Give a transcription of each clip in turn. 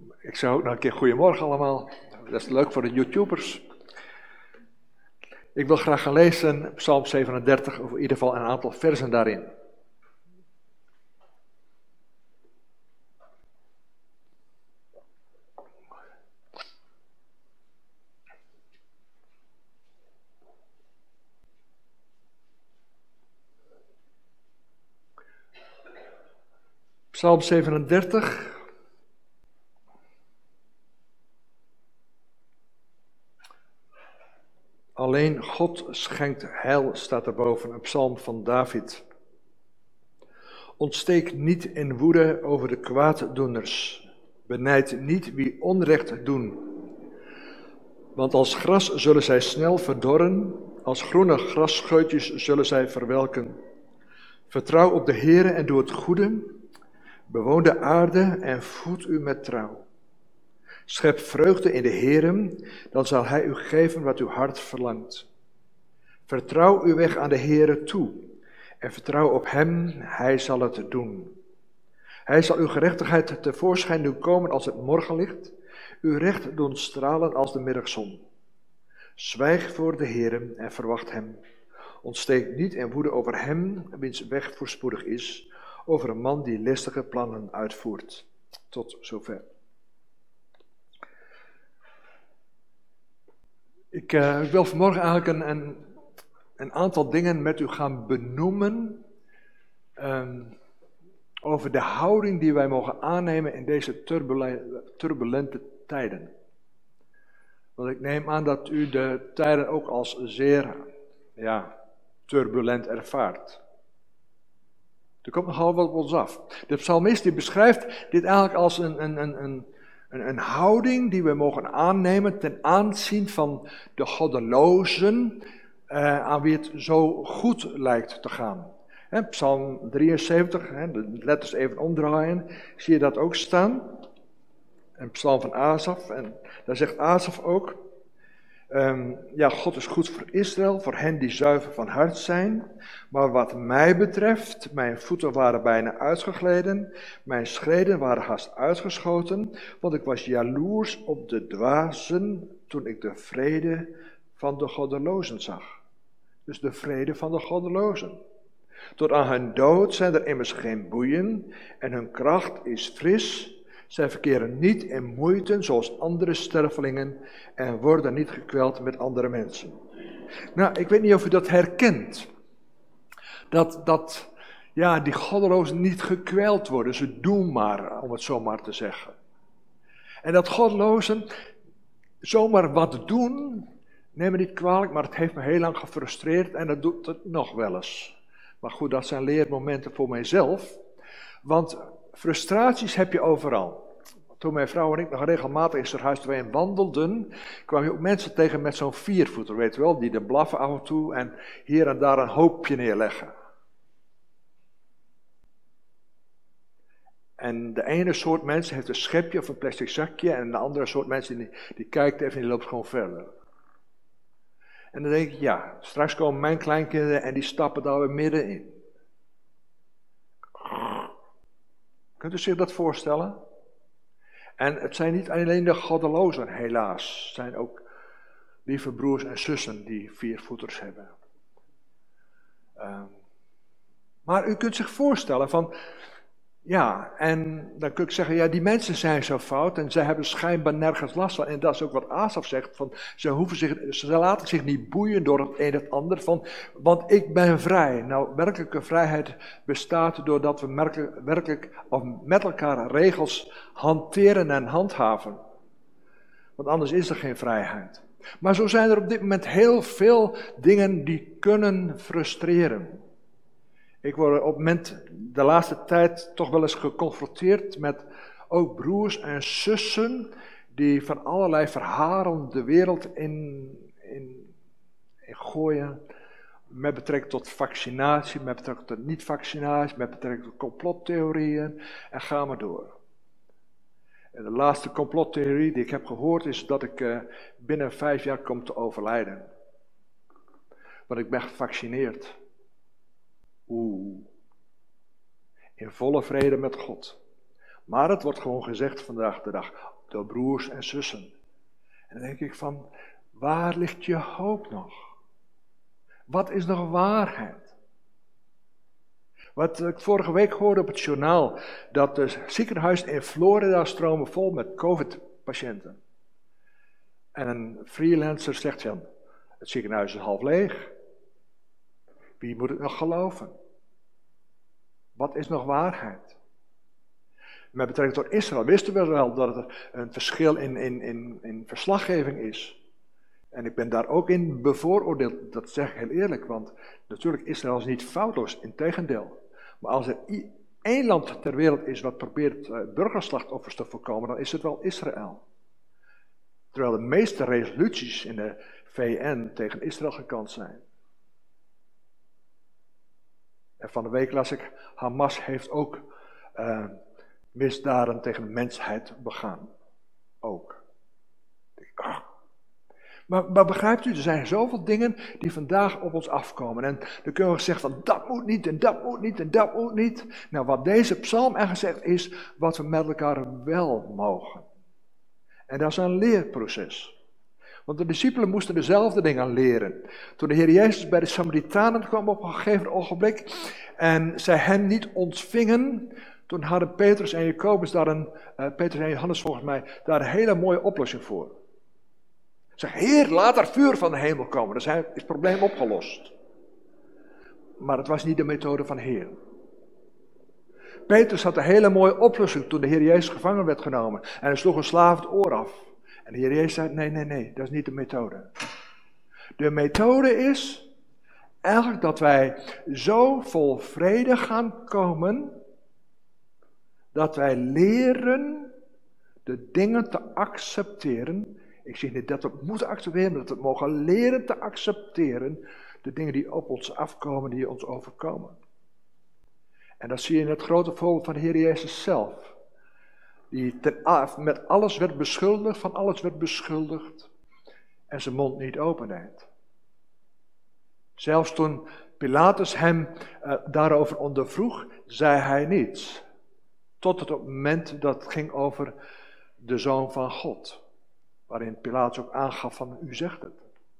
Ik zeg ook nog een keer goedemorgen allemaal. Dat is leuk voor de YouTubers. Ik wil graag gaan lezen Psalm 37, of in ieder geval een aantal versen daarin. Psalm 37. Alleen God schenkt heil, staat erboven, een psalm van David. Ontsteek niet in woede over de kwaaddoeners. Benijd niet wie onrecht doen. Want als gras zullen zij snel verdorren, als groene grasscheutjes zullen zij verwelken. Vertrouw op de Heere en doe het goede. Bewoon de aarde en voed u met trouw. Schep vreugde in de Heere, dan zal Hij u geven wat uw hart verlangt. Vertrouw uw weg aan de Heere toe en vertrouw op Hem, Hij zal het doen. Hij zal uw gerechtigheid tevoorschijn doen komen als het morgenlicht, uw recht doen stralen als de middagzon. Zwijg voor de Heere en verwacht Hem. Ontsteek niet in woede over Hem, wiens weg voorspoedig is, over een man die listige plannen uitvoert. Tot zover. Ik wil vanmorgen eigenlijk een aantal dingen met u gaan benoemen over de houding die wij mogen aannemen in deze turbulente tijden. Want ik neem aan dat u de tijden ook als zeer turbulent ervaart. Er komt nogal wat op ons af. De psalmist die beschrijft dit eigenlijk als een houding die we mogen aannemen ten aanzien van de goddelozen aan wie het zo goed lijkt te gaan. Psalm 73, de letters even omdraaien, zie je dat ook staan. Een psalm van Asaf, en daar zegt Asaf ook, God is goed voor Israël, voor hen die zuiver van hart zijn. Maar wat mij betreft, mijn voeten waren bijna uitgegleden, mijn schreden waren haast uitgeschoten, want ik was jaloers op de dwazen toen ik de vrede van de goddelozen zag. Dus de vrede van de goddelozen. Tot aan hun dood zijn er immers geen boeien en hun kracht is fris. Zij verkeren niet in moeite zoals andere stervelingen en worden niet gekweld met andere mensen. Nou, ik weet niet of u dat herkent. Dat die goddelozen niet gekweld worden. Ze doen maar, om het zo maar te zeggen. En dat goddelozen zomaar wat doen, neem me niet kwalijk, maar het heeft me heel lang gefrustreerd en dat doet het nog wel eens. Maar goed, dat zijn leermomenten voor mijzelf. Want frustraties heb je overal. Toen mijn vrouw en ik nog regelmatig in Surhuis 2 wandelden, kwam je ook mensen tegen met zo'n viervoeter, weet je wel, die de blaffen af en toe en hier en daar een hoopje neerleggen. En de ene soort mensen heeft een schepje of een plastic zakje en de andere soort mensen die kijkt even en die loopt gewoon verder. En dan denk ik, straks komen mijn kleinkinderen en die stappen daar weer middenin. Kunt u zich dat voorstellen? En het zijn niet alleen de goddelozen, helaas. Het zijn ook lieve broers en zussen die viervoeters hebben. Maar u kunt zich voorstellen van, en dan kun ik zeggen, die mensen zijn zo fout en zij hebben schijnbaar nergens last van. En dat is ook wat Asaf zegt, van, ze laten zich niet boeien door het een of het ander, want ik ben vrij. Nou, werkelijke vrijheid bestaat doordat we werkelijk met elkaar regels hanteren en handhaven. Want anders is er geen vrijheid. Maar zo zijn er op dit moment heel veel dingen die kunnen frustreren. Ik word op het moment de laatste tijd toch wel eens geconfronteerd met ook broers en zussen die van allerlei verhalen de wereld in gooien. Met betrekking tot vaccinatie, met betrekking tot niet-vaccinatie, met betrekking tot complottheorieën en ga maar door. En de laatste complottheorie die ik heb gehoord is dat ik binnen 5 jaar kom te overlijden. Want ik ben gevaccineerd. In volle vrede met God. Maar het wordt gewoon gezegd vandaag de dag door broers en zussen. En dan denk ik van, waar ligt je hoop nog? Wat is nog waarheid? Wat ik vorige week hoorde op het journaal, dat de ziekenhuizen in Florida stromen vol met COVID-patiënten. En een freelancer zegt dan, het ziekenhuis is half leeg. Wie moet het nog geloven? Wat is nog waarheid? Met betrekking tot Israël wisten we wel dat er een verschil in verslaggeving is. En ik ben daar ook in bevooroordeeld, dat zeg ik heel eerlijk, want natuurlijk Israël is niet foutloos, integendeel. Maar als er één land ter wereld is wat probeert burgerslachtoffers te voorkomen, dan is het wel Israël. Terwijl de meeste resoluties in de VN tegen Israël gekant zijn. En van de week las ik, Hamas heeft ook misdaden tegen de mensheid begaan. Ook. Maar begrijpt u, er zijn zoveel dingen die vandaag op ons afkomen. En dan kunnen we zeggen van dat moet niet en dat moet niet en dat moet niet. Nou, wat deze psalm eigenlijk zegt is wat we met elkaar wel mogen. En dat is een leerproces. Want de discipelen moesten dezelfde dingen leren. Toen de Heer Jezus bij de Samaritanen kwam op een gegeven ogenblik en zij hen niet ontvingen, toen hadden Petrus en Jacobus Petrus en Johannes volgens mij, daar een hele mooie oplossing voor. Zeg, Heer, laat er vuur van de hemel komen. Dan is het probleem opgelost. Maar het was niet de methode van Heer. Petrus had een hele mooie oplossing toen de Heer Jezus gevangen werd genomen. En hij sloeg een slaaf het oor af. En de Heer Jezus zei, nee, dat is niet de methode. De methode is eigenlijk dat wij zo vol vrede gaan komen, dat wij leren de dingen te accepteren. Ik zeg niet dat we het moeten accepteren, maar dat we mogen leren te accepteren de dingen die op ons afkomen, die ons overkomen. En dat zie je in het grote voorbeeld van de Heer Jezus zelf. Die met alles werd beschuldigd, van alles werd beschuldigd en zijn mond niet opendeed. Zelfs toen Pilatus hem daarover ondervroeg, zei hij niets. Tot het moment dat het ging over de Zoon van God. Waarin Pilatus ook aangaf van, u zegt het.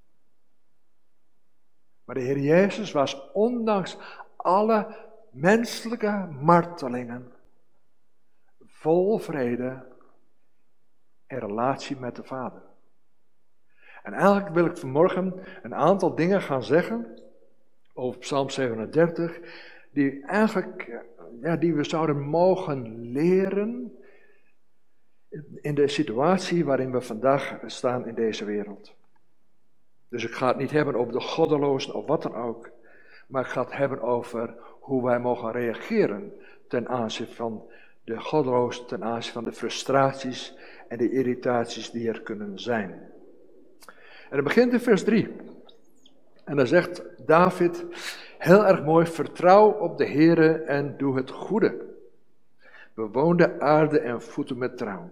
Maar de Heer Jezus was ondanks alle menselijke martelingen vol vrede en relatie met de Vader. En eigenlijk wil ik vanmorgen een aantal dingen gaan zeggen over Psalm 37, die eigenlijk, die we zouden mogen leren in de situatie waarin we vandaag staan in deze wereld. Dus ik ga het niet hebben over de goddelozen of wat dan ook, maar ik ga het hebben over hoe wij mogen reageren ten aanzien van de goddelozen, ten aanzien van de frustraties en de irritaties die er kunnen zijn. En dat begint in vers 3. En dan zegt David, heel erg mooi, vertrouw op de Heere en doe het goede. Bewoon de aarde en voed met trouw.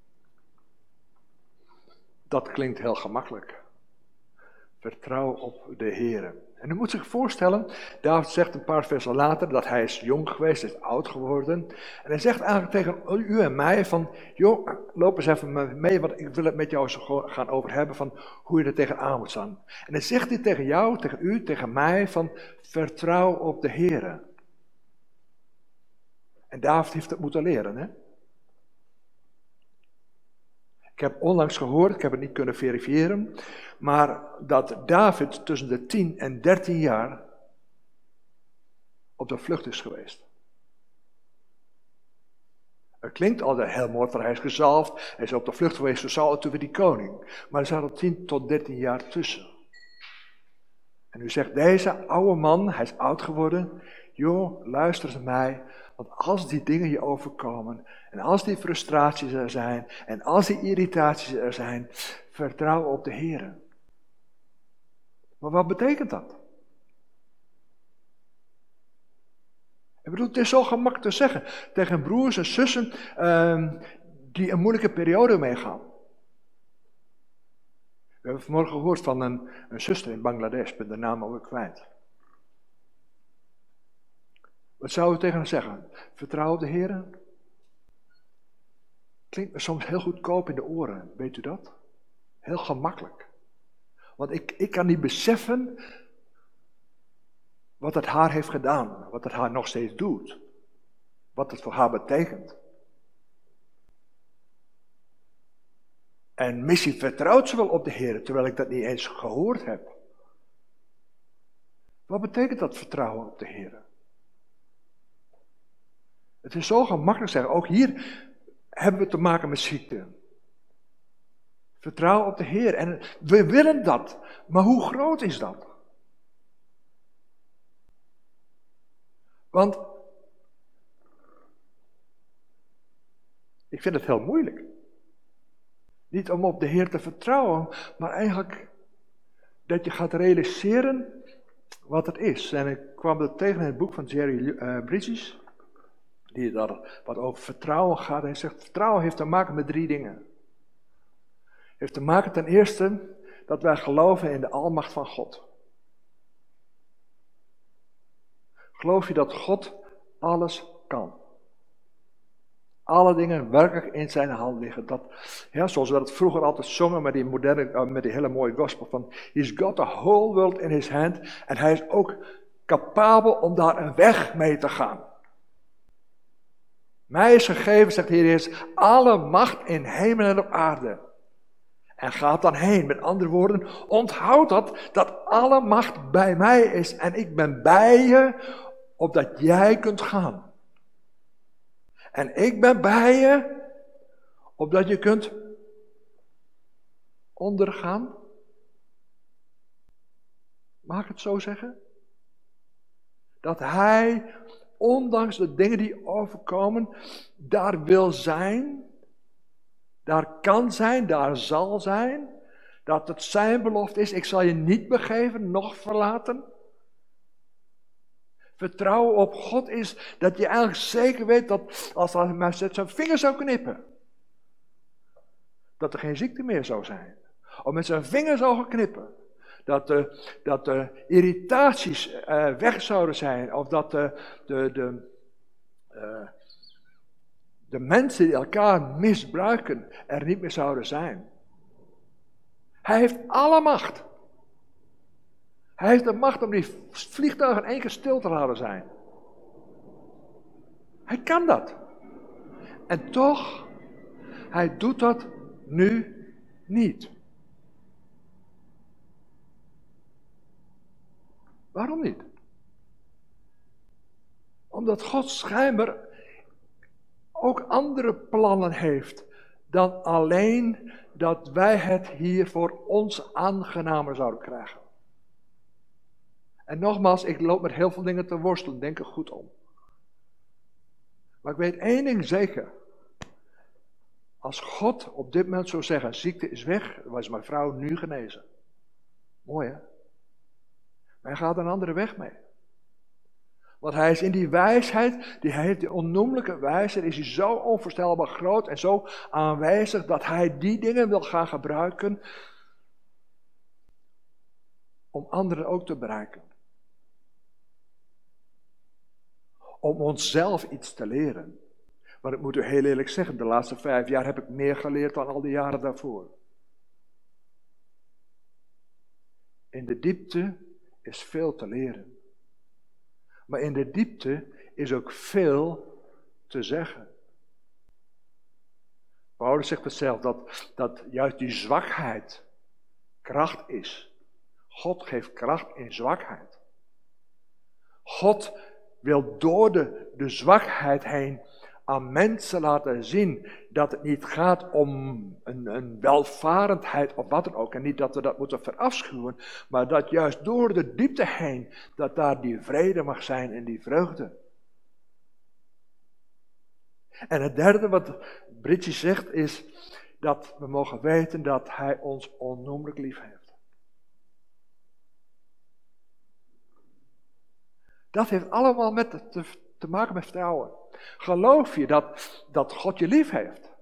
Dat klinkt heel gemakkelijk. Vertrouw op de Heere. En u moet zich voorstellen, David zegt een paar versen later dat hij is jong geweest, is oud geworden. En hij zegt eigenlijk tegen u en mij van, joh, loop eens even mee, want ik wil het met jou gaan over hebben van hoe je er tegenaan moet staan. En dan zegt hij tegen jou, tegen u, tegen mij van, vertrouw op de Heere. En David heeft het moeten leren, hè. Ik heb onlangs gehoord, ik heb het niet kunnen verifiëren, maar dat David tussen de 10 en 13 jaar op de vlucht is geweest. Het klinkt altijd heel mooi, want hij is gezalfd, hij is op de vlucht geweest, zo zou het over die koning. Maar er zaten 10 tot 13 jaar tussen. En u zegt, deze oude man, hij is oud geworden, joh, luister naar mij. Want als die dingen je overkomen, en als die frustraties er zijn, en als die irritaties er zijn, vertrouw op de Heer. Maar wat betekent dat? Ik bedoel, het is zo gemakkelijk te zeggen tegen broers en zussen die een moeilijke periode meegaan. We hebben vanmorgen gehoord van een zuster in Bangladesh, ik ben de naam alweer kwijt. Wat zouden we tegen haar zeggen? Vertrouw op de Heer. Klinkt me soms heel goedkoop in de oren, weet u dat? Heel gemakkelijk. Want ik kan niet beseffen wat het haar heeft gedaan, wat het haar nog steeds doet, wat het voor haar betekent. En misschien vertrouwt ze wel op de Heer, terwijl ik dat niet eens gehoord heb. Wat betekent dat vertrouwen op de Heer? Het is zo gemakkelijk zeggen, ook hier hebben we te maken met ziekte. Vertrouwen op de Heer. En we willen dat. Maar hoe groot is dat? Want ik vind het heel moeilijk. Niet om op de Heer te vertrouwen, maar eigenlijk dat je gaat realiseren wat het is. En ik kwam er tegen in het boek van Jerry Bridges, die daar wat over vertrouwen gaat. Hij zegt, vertrouwen heeft te maken met 3 dingen. Het heeft te maken ten eerste dat wij geloven in de almacht van God. Geloof je dat God alles kan? Alle dingen werkelijk in zijn hand liggen. Dat, ja, zoals we dat vroeger altijd zongen met die moderne, met die hele mooie gospel van He's got the whole world in his hand. En hij is ook capabel om daar een weg mee te gaan. Mij is gegeven, zegt de Heer Jezus, alle macht in hemel en op aarde. En gaat dan heen. Met andere woorden, onthoud dat alle macht bij mij is. En ik ben bij je, opdat jij kunt gaan. En ik ben bij je, opdat je kunt ondergaan. Mag ik het zo zeggen? Dat hij, ondanks de dingen die overkomen, daar wil zijn, daar kan zijn, daar zal zijn. Dat het zijn belofte is, ik zal je niet begeven, noch verlaten. Vertrouwen op God is dat je eigenlijk zeker weet dat als hij maar zijn vinger zou knippen, dat er geen ziekte meer zou zijn. Of met zijn vinger zou knippen, dat de irritaties weg zouden zijn. Of dat de mensen die elkaar misbruiken er niet meer zouden zijn. Hij heeft alle macht. Hij heeft de macht om die vliegtuigen in 1 keer stil te laten zijn. Hij kan dat. En toch, hij doet dat nu niet. Waarom niet? Omdat God schijnbaar ook andere plannen heeft dan alleen dat wij het hier voor ons aangenamer zouden krijgen. En nogmaals, ik loop met heel veel dingen te worstelen, denk er goed om. Maar ik weet 1 ding zeker. Als God op dit moment zou zeggen, ziekte is weg, dan was mijn vrouw nu genezen. Mooi hè? Maar hij gaat een andere weg mee. Want hij is in die wijsheid, die hij heeft, die onnoemelijke wijsheid, is hij zo onvoorstelbaar groot en zo aanwezig dat hij die dingen wil gaan gebruiken om anderen ook te bereiken. Om onszelf iets te leren. Maar ik moet u heel eerlijk zeggen, de laatste 5 jaar heb ik meer geleerd dan al die jaren daarvoor. In de diepte is veel te leren. Maar in de diepte is ook veel te zeggen. Paulus zegt het zelf, dat juist die zwakheid kracht is. God geeft kracht in zwakheid. God wil door de zwakheid heen aan mensen laten zien dat het niet gaat om een welvarendheid of wat dan ook. En niet dat we dat moeten verafschuwen, maar dat juist door de diepte heen, dat daar die vrede mag zijn en die vreugde. En het derde wat Bridges zegt is dat we mogen weten dat hij ons onnoemelijk lief heeft. Dat heeft allemaal te maken met vertrouwen. Geloof je dat God je lief heeft?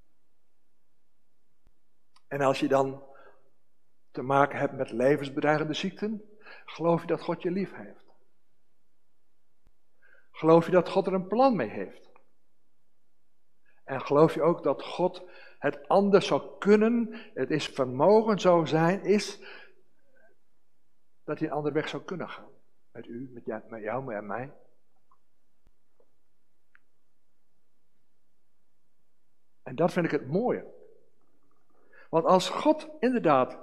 En als je dan te maken hebt met levensbedreigende ziekten, geloof je dat God je lief heeft? Geloof je dat God er een plan mee heeft? En geloof je ook dat God het anders zou kunnen, het is vermogen zou zijn, is dat hij een andere weg zou kunnen gaan. Met u, met jou, met mij. En dat vind ik het mooie. Want als God inderdaad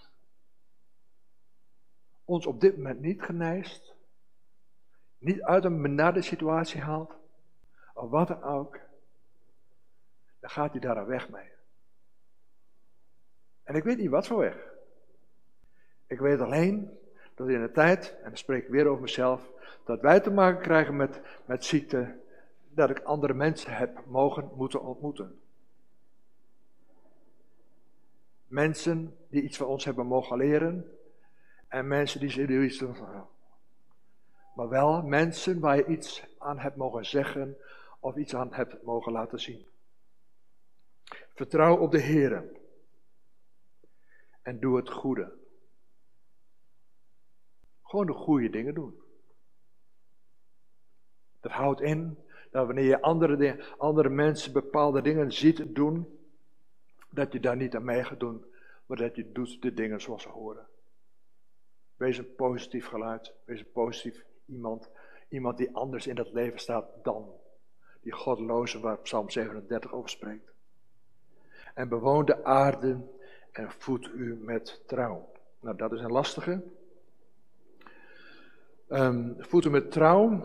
ons op dit moment niet geneest, niet uit een benarde situatie haalt, of wat dan ook, dan gaat hij daar een weg mee. En ik weet niet wat voor weg. Ik weet alleen dat in de tijd, en dan spreek ik weer over mezelf, dat wij te maken krijgen met ziekte, dat ik andere mensen heb moeten ontmoeten. Mensen die iets van ons hebben mogen leren, en mensen die iets doen van, maar wel mensen waar je iets aan hebt mogen zeggen, of iets aan hebt mogen laten zien. Vertrouw op de Heere. En doe het goede. Gewoon de goede dingen doen. Dat houdt in dat wanneer je andere mensen bepaalde dingen ziet doen, dat je daar niet aan mee gaat doen, maar dat je doet de dingen zoals ze horen. Wees een positief geluid. Wees een positief iemand. Iemand die anders in het leven staat dan die goddeloze waar Psalm 37 over spreekt. En bewoon de aarde en voed u met trouw. Nou, dat is een lastige. Voed u met trouw.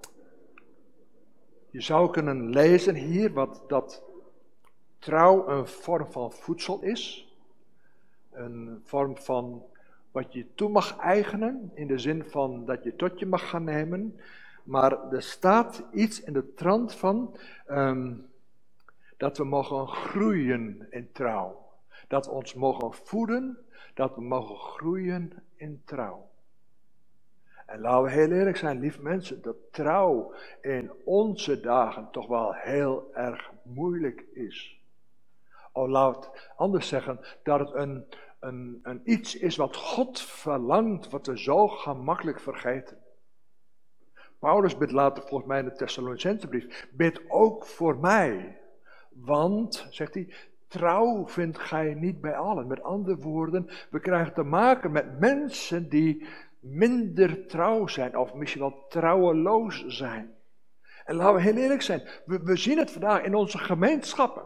Je zou kunnen lezen hier wat dat trouw een vorm van voedsel is. Een vorm van wat je toe mag eigenen, in de zin van dat je tot je mag gaan nemen. Maar er staat iets in de trant van dat we mogen groeien in trouw. Dat we ons mogen voeden, dat we mogen groeien in trouw. En laten we heel eerlijk zijn, lieve mensen, dat trouw in onze dagen toch wel heel erg moeilijk is. Of laat het anders zeggen, dat het een iets is wat God verlangt, wat we zo gemakkelijk vergeten. Paulus bidt later volgens mij in de Thessalonicensebrief, bid ook voor mij. Want, zegt hij, trouw vindt gij niet bij allen. Met andere woorden, we krijgen te maken met mensen die minder trouw zijn, of misschien wel trouweloos zijn. En laten we heel eerlijk zijn, we zien het vandaag in onze gemeenschappen.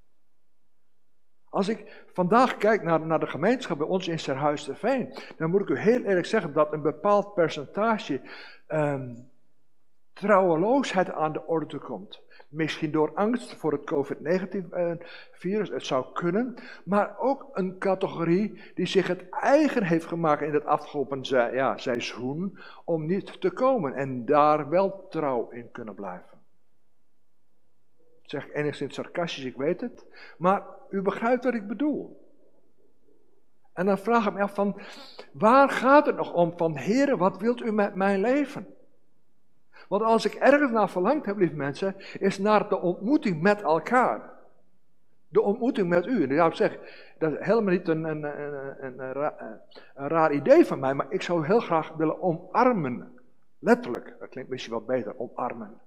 Als ik vandaag kijk naar de gemeenschap bij ons in Serhuis-ter-Veen, dan moet ik u heel eerlijk zeggen dat een bepaald percentage trouweloosheid aan de orde komt. Misschien door angst voor het COVID-19-virus, het zou kunnen. Maar ook een categorie die zich het eigen heeft gemaakt in het afgelopen seizoen om niet te komen en daar wel trouw in kunnen blijven. Ik zeg enigszins sarcastisch, ik weet het. Maar u begrijpt wat ik bedoel. En dan vraag ik me af van, waar gaat het nog om? Van, Heere, wat wilt u met mijn leven? Want als ik ergens naar verlangd heb, lieve mensen, is naar de ontmoeting met elkaar. De ontmoeting met u. En ik zou zeggen, dat is helemaal niet een raar idee van mij, maar ik zou heel graag willen omarmen. Letterlijk, dat klinkt misschien wat beter, omarmen.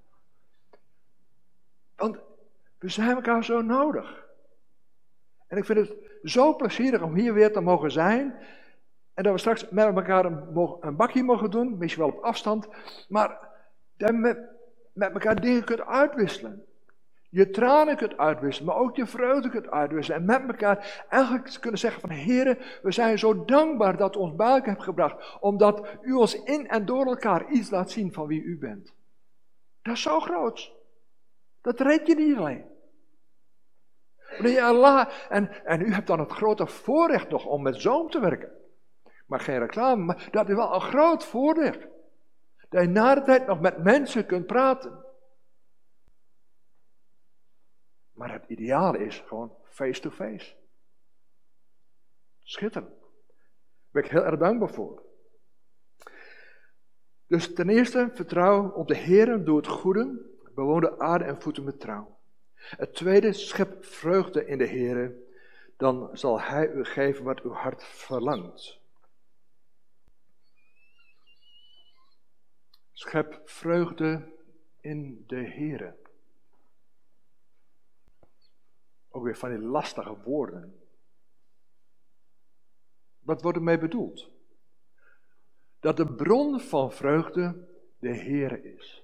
Want we zijn elkaar zo nodig. En ik vind het zo plezierig om hier weer te mogen zijn. En dat we straks met elkaar een bakje mogen doen, misschien wel op afstand. Maar dat je met elkaar dingen kunt uitwisselen. Je tranen kunt uitwisselen, maar ook je vreugde kunt uitwisselen. En met elkaar eigenlijk kunnen zeggen van, Heere, we zijn zo dankbaar dat u ons bij elkaar hebt gebracht. Omdat u ons in en door elkaar iets laat zien van wie u bent. Dat is zo groot. Dat red je niet alleen. Wanneer je Allah, en u hebt dan het grote voorrecht nog om met Zoom te werken. Maar geen reclame, maar dat is wel een groot voorrecht. Dat je na de tijd nog met mensen kunt praten. Maar het ideale is gewoon face to face. Schitterend. Daar ben ik heel erg dankbaar voor. Dus ten eerste, vertrouw op de Heer, doe het goede, bewoon de aarde en voed hem met trouw. Het tweede, schep vreugde in de Heer, dan zal Hij u geven wat uw hart verlangt. Schep vreugde in de Heer. ook weer van die lastige woorden. Wat wordt ermee bedoeld? Dat de bron van vreugde de Heere is.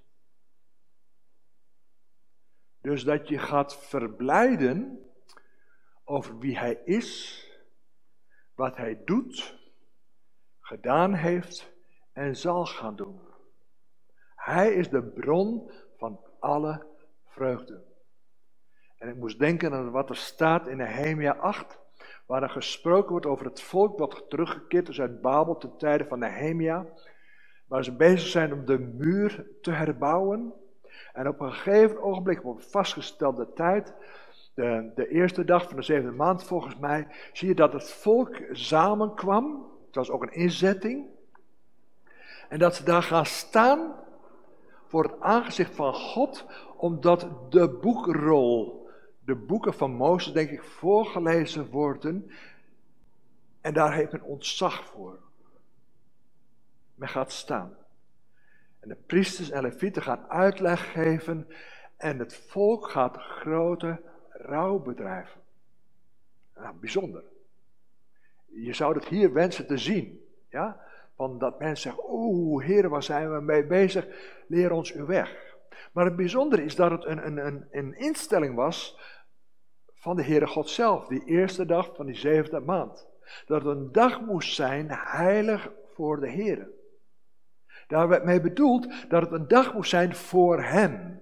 Dus dat je gaat verblijden over wie Hij is, wat Hij doet, gedaan heeft en zal gaan doen. Hij is de bron van alle vreugde. En ik moest denken aan wat er staat in Nehemia 8, waar er gesproken wordt over het volk dat teruggekeerd is uit Babel ten tijde van Nehemia, waar ze bezig zijn om de muur te herbouwen. En op een gegeven ogenblik, op een vastgestelde tijd, de eerste dag van de 7e maand volgens mij, zie je dat het volk samenkwam. Het was ook een inzetting. En dat ze daar gaan staan voor het aangezicht van God, omdat de boekrol, de boeken van Mozes, denk ik, voorgelezen worden. En daar heeft men ontzag voor. Men gaat staan. En de priesters en levieten gaan uitleg geven. En het volk gaat grote rouw bedrijven. Nou, bijzonder. Je zou het hier wensen te zien. Ja? Van dat mensen zeggen, Heer, waar zijn we mee bezig? Leer ons uw weg. Maar het bijzondere is dat het een instelling was van de Heere God zelf. Die eerste dag van die 7e maand. Dat het een dag moest zijn heilig voor de Heere. Daar werd mee bedoeld dat het een dag moest zijn voor Hem.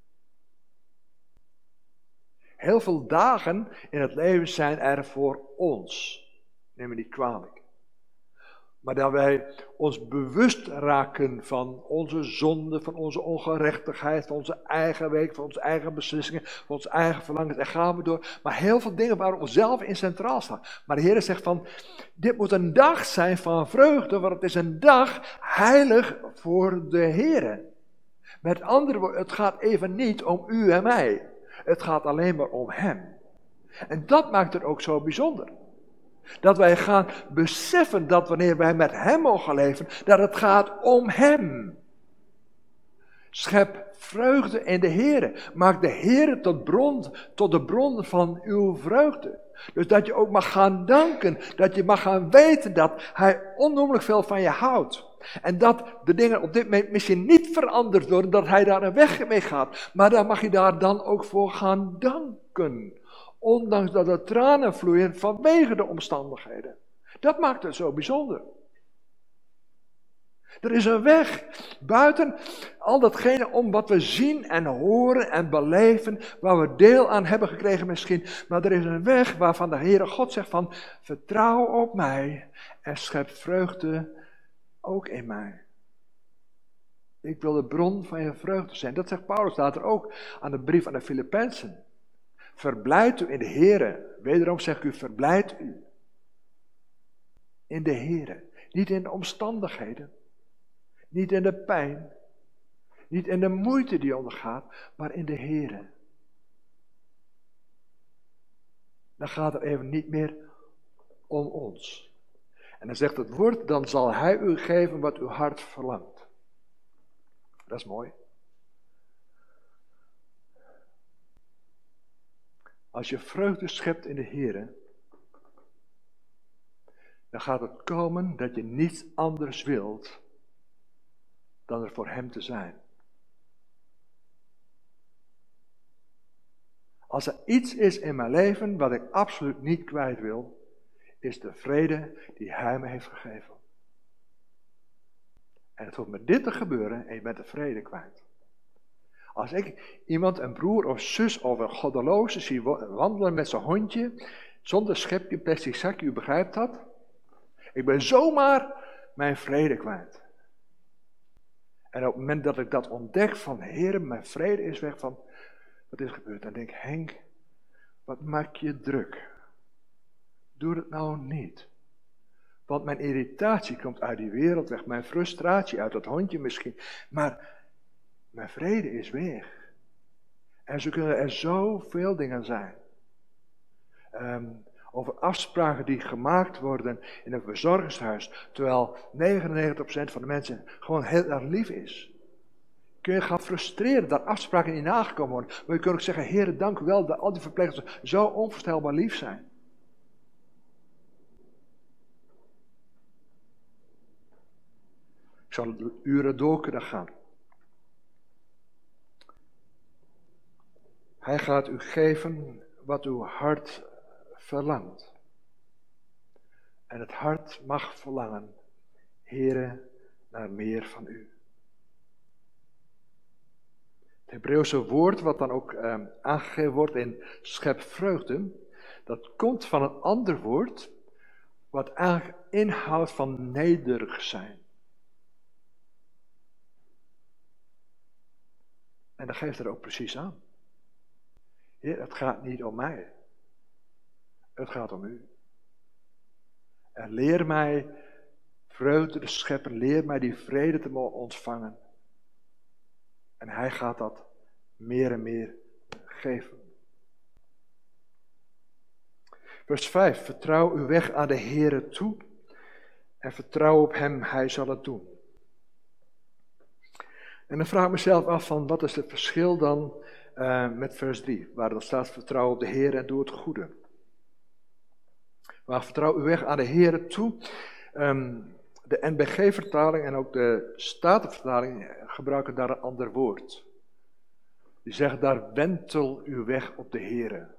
Heel veel dagen in het leven zijn er voor ons. Neem me niet kwalijk. Maar dat wij ons bewust raken van onze zonde, van onze ongerechtigheid, van onze eigen week, van onze eigen beslissingen, van onze eigen verlangens. En gaan we door. Maar heel veel dingen waar we onszelf in centraal staan. Maar de Heer zegt van, dit moet een dag zijn van vreugde, want het is een dag heilig voor de Heer. Met andere woorden, het gaat even niet om u en mij. Het gaat alleen maar om Hem. En dat maakt het ook zo bijzonder. Dat wij gaan beseffen dat wanneer wij met Hem mogen leven, dat het gaat om Hem. Schep vreugde in de Heere. Maak de Heere tot de bron van uw vreugde. Dus dat je ook mag gaan danken. Dat je mag gaan weten dat Hij onnoemelijk veel van je houdt. En dat de dingen op dit moment misschien niet veranderd worden, dat Hij daar een weg mee gaat. Maar dan mag je daar dan ook voor gaan danken. Ondanks dat er tranen vloeien vanwege de omstandigheden. Dat maakt het zo bijzonder. Er is een weg buiten al datgene om wat we zien en horen en beleven, waar we deel aan hebben gekregen misschien. Maar er is een weg waarvan de Heere God zegt van, vertrouw op mij en schep vreugde ook in mij. Ik wil de bron van je vreugde zijn. Dat zegt Paulus later ook aan de brief aan de Filippenzen. Verblijd u in de Heere. Wederom zeg ik u, verblijd u. In de Heere. Niet in de omstandigheden. Niet in de pijn. Niet in de moeite die je ondergaat. Maar in de Heere. Dan gaat het even niet meer om ons. En dan zegt het woord, dan zal Hij u geven wat uw hart verlangt. Dat is mooi. Als je vreugde schept in de Heere, dan gaat het komen dat je niets anders wilt dan er voor Hem te zijn. Als er iets is in mijn leven wat ik absoluut niet kwijt wil, is de vrede die Hij me heeft gegeven. En het hoeft met dit te gebeuren en je bent de vrede kwijt. Als ik iemand, een broer of zus of een goddeloze zie wandelen met zijn hondje, zonder schepje, plastic zakje, u begrijpt dat? Ik ben zomaar mijn vrede kwijt. En op het moment dat ik dat ontdek van, Heer, mijn vrede is weg van, wat is gebeurd? Dan denk ik, Henk, wat maak je druk? Doe het nou niet. Want mijn irritatie komt uit die wereld weg, mijn frustratie uit dat hondje misschien, maar mijn vrede is weg. En zo kunnen er zoveel dingen zijn. Over afspraken die gemaakt worden in een verzorgingshuis, terwijl 99% van de mensen gewoon heel erg lief is. kun je gaan frustreren dat afspraken niet nagekomen worden. Maar je kunt ook zeggen, Heere, dank u wel dat al die verpleegsters zo onvoorstelbaar lief zijn. Ik zal uren door kunnen gaan. Hij gaat u geven wat uw hart verlangt. En het hart mag verlangen, Heere, naar meer van u. Het Hebreeuwse woord, wat dan ook aangegeven wordt in schep vreugde, dat komt van een ander woord, wat eigenlijk inhoudt van nederig zijn. En dat geeft er ook precies aan. Heer, het gaat niet om mij. Het gaat om u. En leer mij vreugde te scheppen, leer mij die vrede te mogen ontvangen. En hij gaat dat meer en meer geven. Vers 5. Vertrouw uw weg aan de Heere toe en vertrouw op hem, hij zal het doen. En dan vraag ik mezelf af van wat is het verschil dan met vers 3, waar dan staat vertrouw op de Heere en doe het goede. Maar vertrouw uw weg aan de Heere toe. De NBG-vertaling en ook de Statenvertaling gebruiken daar een ander woord. Die zeggen daar wentel uw weg op de Heere.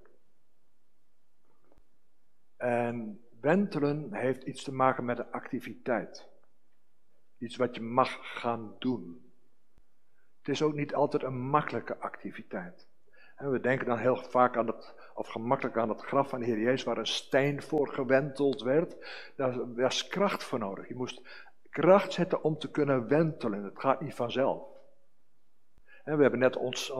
En wentelen heeft iets te maken met een activiteit. Iets wat je mag gaan doen. Het is ook niet altijd een makkelijke activiteit. En we denken dan heel vaak aan gemakkelijk aan het graf van de Heer Jezus, waar een steen voor gewenteld werd. Daar was kracht voor nodig. Je moest kracht zetten om te kunnen wentelen. Het gaat niet vanzelf. En we hebben net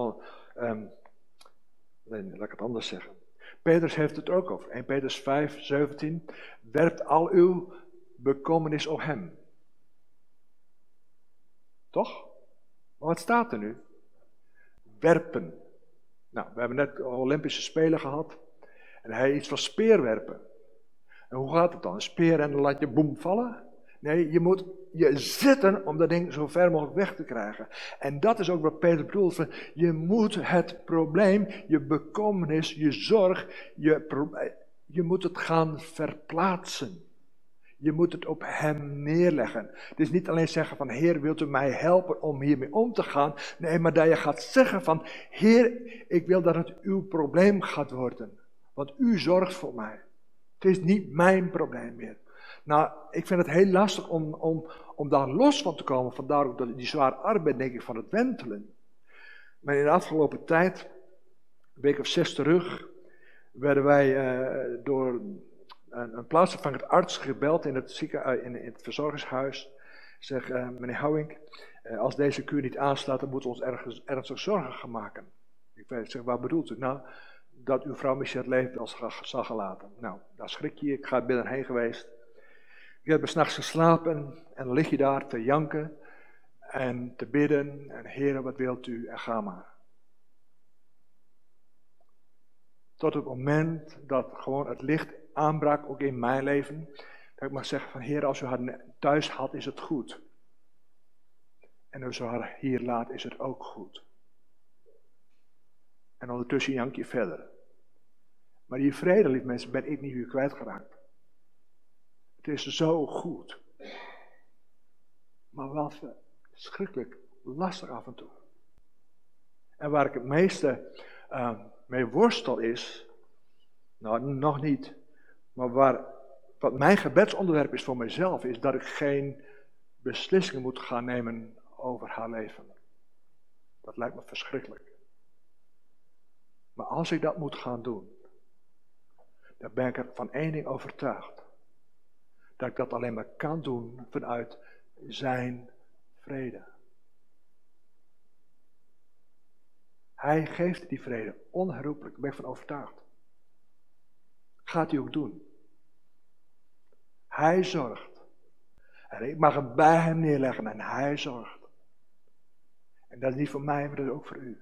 laat ik het anders zeggen. Petrus heeft het ook over. 1 Petrus 5, 17. Werpt al uw bekommernis op hem. Toch? Maar wat staat er nu? Werpen. Nou, we hebben net Olympische Spelen gehad. En hij iets van speerwerpen. En hoe gaat het dan? Een speer en dan laat je boem vallen? Nee, je moet je zitten om dat ding zo ver mogelijk weg te krijgen. En dat is ook wat Peter bedoelt. Van, je moet het probleem, je bekommernis, je zorg, je moet het gaan verplaatsen. Je moet het op hem neerleggen. Het is niet alleen zeggen van, Heer, wilt u mij helpen om hiermee om te gaan? Nee, maar dat je gaat zeggen van, Heer, ik wil dat het uw probleem gaat worden. Want u zorgt voor mij. Het is niet mijn probleem meer. Nou, ik vind het heel lastig om daar los van te komen. Vandaar ook die zware arbeid, denk ik, van het wentelen. Maar in de afgelopen tijd, een week of 6 terug, werden wij door een plaatsvervangend arts gebeld in het verzorgingshuis. Zeg, meneer Houwink, als deze kuur niet aanslaat, dan moeten we ons ernstig zorgen gaan maken. Ik zeg, wat bedoelt u? Nou, dat uw vrouw misschien het leven wel zal gelaten. Nou, daar schrik je, ik ga binnen heen geweest. Ik heb 's nachts geslapen en dan lig je daar te janken en te bidden. En Heere, wat wilt u? En ga maar. Tot het moment dat gewoon het licht aanbrak, ook in mijn leven. Dat ik mag zeggen van, Heer, als u haar thuis had, is het goed. En als u haar hier laat, is het ook goed. En ondertussen jank je verder. Maar die vrede, lieve mensen, ben ik niet weer kwijtgeraakt. Het is zo goed. Maar wel verschrikkelijk lastig af en toe. En waar ik het meeste mee worstel is, nou nog niet, maar wat mijn gebedsonderwerp is voor mezelf, is dat ik geen beslissingen moet gaan nemen over haar leven. Dat lijkt me verschrikkelijk. Maar als ik dat moet gaan doen, dan ben ik er van één ding overtuigd. Dat ik dat alleen maar kan doen vanuit zijn vrede. Hij geeft die vrede onherroepelijk, daar ben ik van overtuigd. Gaat hij ook doen. Hij zorgt. En ik mag het bij hem neerleggen en hij zorgt. En dat is niet voor mij, maar dat is ook voor u.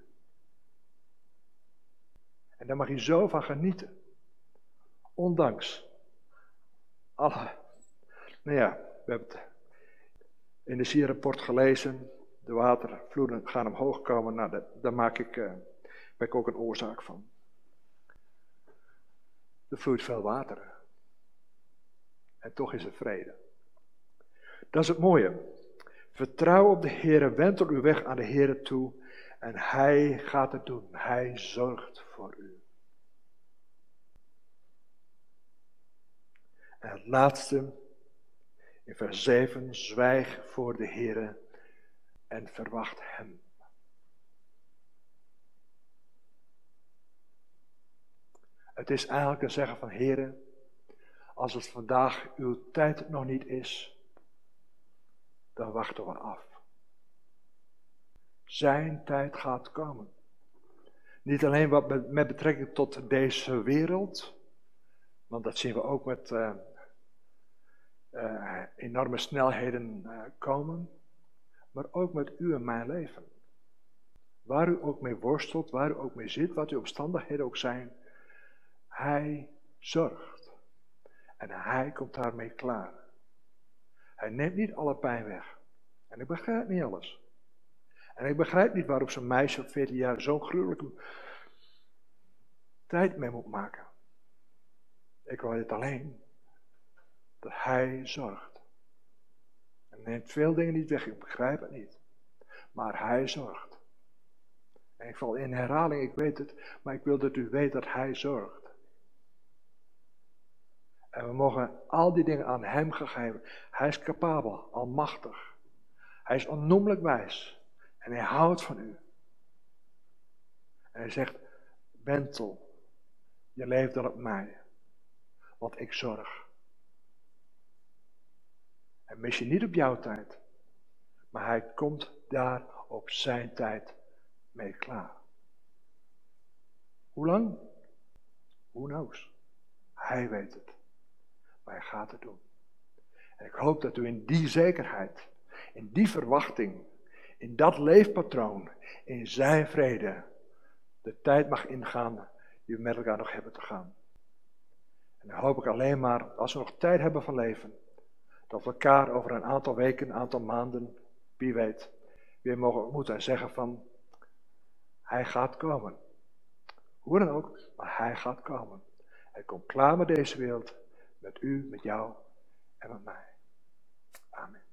En daar mag je zo van genieten. Ondanks alle... Nou ja, we hebben het energierapport gelezen. De watervloeden gaan omhoog komen, nou, daar ben ik ook een oorzaak van. Er vloeit veel water. En toch is er vrede. Dat is het mooie. Vertrouw op de Heer, wentel uw weg aan de Heer toe en Hij gaat het doen. Hij zorgt voor u. En het laatste, in vers 7, zwijg voor de Heer en verwacht Hem. Het is eigenlijk een zeggen van Heer, als het vandaag uw tijd nog niet is, dan wachten we af. Zijn tijd gaat komen. Niet alleen wat met betrekking tot deze wereld, want dat zien we ook met enorme snelheden komen, maar ook met u en mijn leven. Waar u ook mee worstelt, waar u ook mee zit, wat uw omstandigheden ook zijn, Hij zorgt. En Hij komt daarmee klaar. Hij neemt niet alle pijn weg. En ik begrijp niet alles. En ik begrijp niet waarom zo'n meisje op 14 jaar zo'n gruwelijke tijd mee moet maken. Ik weet het alleen. Dat Hij zorgt. Hij neemt veel dingen niet weg, ik begrijp het niet. Maar Hij zorgt. En ik val in herhaling, ik weet het, maar ik wil dat u weet dat Hij zorgt. En we mogen al die dingen aan Hem gegeven. Hij is capabel, almachtig. Hij is onnoemelijk wijs. En Hij houdt van u. En Hij zegt, wentel je leven dan op mij. Want ik zorg. En mis je niet op jouw tijd. Maar Hij komt daar op zijn tijd mee klaar. Hoe lang? Who knows? Hij weet het. Maar Hij gaat het doen. En ik hoop dat u in die zekerheid, in die verwachting, in dat leefpatroon, in zijn vrede, de tijd mag ingaan die we met elkaar nog hebben te gaan. En dan hoop ik alleen maar, als we nog tijd hebben van leven, dat we elkaar over een aantal weken, een aantal maanden, wie weet, weer mogen ontmoeten en zeggen van, Hij gaat komen. Hoe dan ook, maar Hij gaat komen. Hij komt klaar met deze wereld, met u, met jou en met mij. Amen.